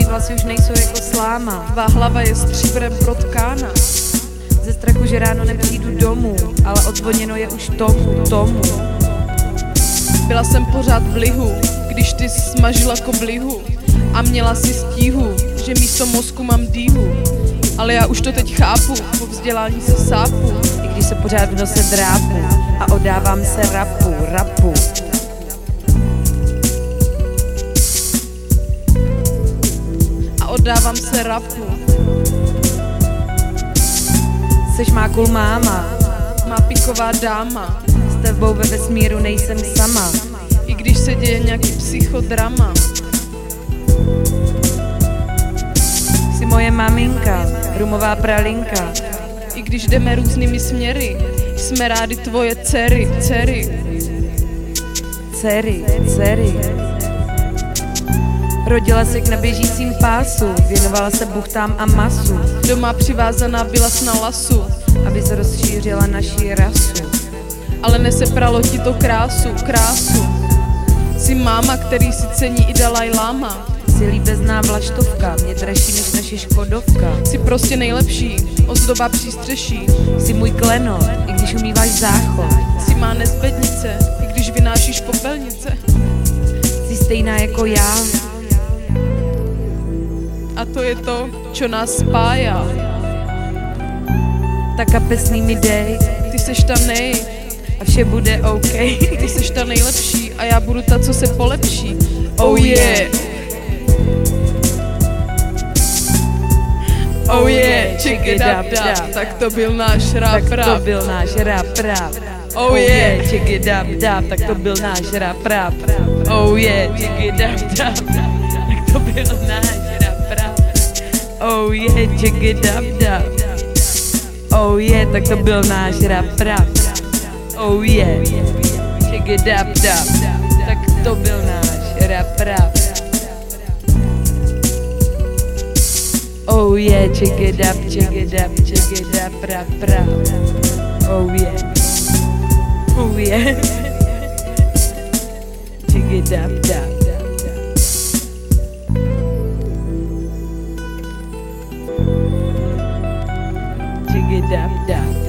vlasy už nejsou jako sláma. Tvá hlava je stříbrem protkána. Ze strachu, že ráno nepřijdu domů, ale odzvoněno je už tomu. Byla jsem pořád v lihu, když ty smažila koblihu a měla si stíhu, že místo mozku mám dýhu. Ale já už to teď chápu, po vzdělání se sápu. I když se pořád v nose drápu a oddávám se rapu. A oddávám se rapu. Seš má cool máma, Má piková dáma. s tebou ve vesmíru nejsem sama. I když se děje nějaký psychodrama. Jsi moje maminka, rumová pralinka. I když jdeme různými směry, jsme rádi tvoje dcery. Dcery. Rodila se na běžícím pásu, věnovala se buchtám a masu, Doma přivázaná byla na lasu, aby se rozšířila naši rasu. ale nesepralo ti to krásu. Jsi máma, který si cení i Dalaj Lama. Jsi líbezná vlaštovka, mě dražší než naše Škodovka. Jsi prostě nejlepší, ozdoba přístřeší. Jsi můj klenot, i když umýváš záchod. Jsi má nezbednice, i když vynášíš popelnice. Jsi stejná jako já, A to je to, čo nás spája. tak kapesný mi dej Ty seš ta a vše bude OK. ty seš ta nejlepší a já budu ta, co se polepší. Oh yeah. Oh yeah, check it up. Tak to byl náš rap. Tak to byl náš rap. Oh yeah, check it up, tak to byl náš rap. Oh yeah, check it up, tak to byl náš rap. Oh yeah, check it up. Oh yeah, tak to byl náš rap. Oh yeah, check it up, tak to byl náš rap. Oh yeah, check it up, rap. Oh yeah, check it up, check it up.